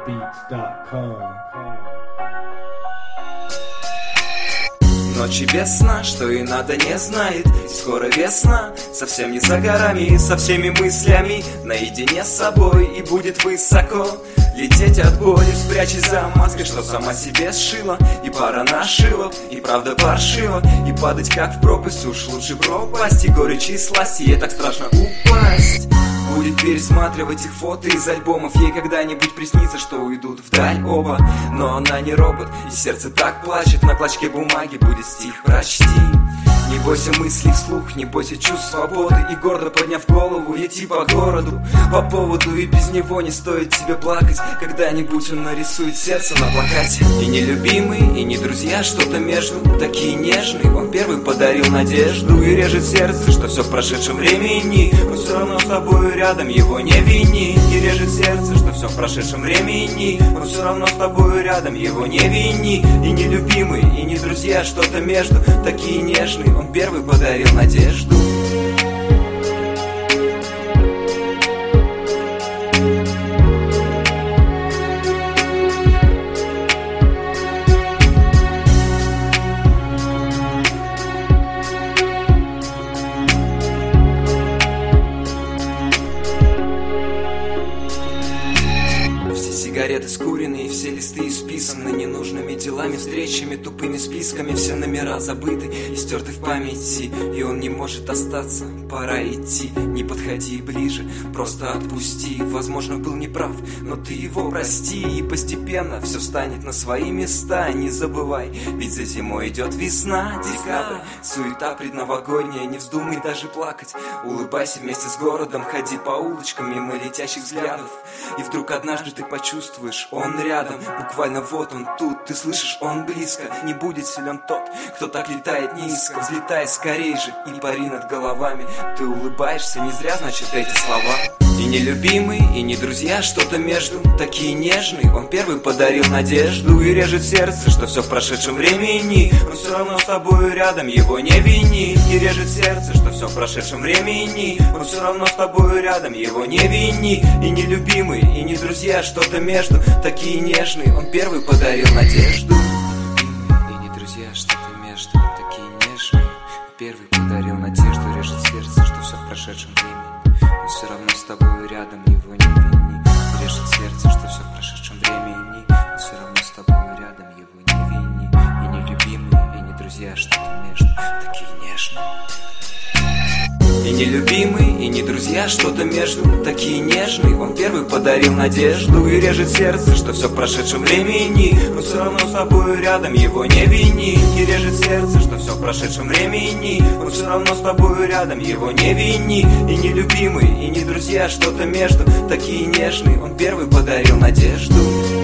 BeatBeats.com. Ночи без сна, что и надо не знает. И скоро весна, совсем не за горами. Со всеми мыслями, наедине с собой. И будет высоко лететь от боли. Спрячься за маской, что сама себе сшила. И пара нашивок, и правда паршива. И падать как в пропасть, уж лучше пропасть. И горечь и сласть, ей так страшно упасть. Будет пересматривать их фото из альбомов. Ей когда-нибудь приснится, что уйдут вдаль оба. Но она не робот, и сердце так плачет. На клочке бумаги будет стих «Прочти». Не бойся мыслей вслух, не бойся чувств свободы. И гордо подняв голову, лети по городу. По поводу и без него не стоит тебе плакать. Когда-нибудь он нарисует сердце на плакате. И не любимый, и не друзья, что-то между. Такие нежные, он первый подарил надежду. И режет сердце, что все в прошедшем времени. Но все равно с тобою рядом, его не вини. И режет сердце, что все в прошедшем времени. Но все равно с тобою рядом, его не вини. И не любимый, и не друзья, что-то между. Такие нежные, он первый подарил надежду. Сигареты скуренные, все листы исписаны ненужными делами, встречами, тупыми списками. Все номера забыты и стерты в памяти. И он не может остаться, пора идти. Не подходи ближе, просто отпусти. Возможно, был неправ, но ты его прости. И постепенно все встанет на свои места. Не забывай, ведь за зимой идет весна, декабрь. Суета предновогодняя, не вздумай даже плакать. Улыбайся вместе с городом, ходи по улочкам мимо летящих взглядов. И вдруг однажды ты почувствуешь, он рядом. Буквально вот он тут, ты слышишь, он близко. Не будет силен тот, кто так летает низко. Взлетай скорей же и пари над головами. Ты улыбаешься, не зря, значит, эти слова. И не любимый, и не друзья, что-то между. Такие нежные, он первый подарил надежду. И режет сердце, что все в прошедшем времени. Но все равно с тобою рядом, его не вини. И режет сердце, что все в прошедшем времени. Но все равно с тобою рядом, его не вини. И не любимый, и не друзья, что-то между. Такие нежные, он первый подарил надежду. И не друзья, что-то между. Такие нежные, первый подарил надежду. Режет сердце, что все в прошедшем времени. Но все равно с тобой рядом, его не вини. Режет сердце, что все в прошедшем времени. Но все равно с тобой рядом, его не вини. И не любимые, и не друзья, что-то между. Такие нежные. И не любимый, и не друзья, что-то между. Такие нежные, он первый подарил надежду. И режет сердце, что все в прошедшем времени. Но все равно с тобой рядом, его не вини. И режет сердце, что все в прошедшем времени. Но все равно с тобой рядом, его не вини. И не любимый, и не друзья, что-то между. Такие нежные, он первый подарил надежду.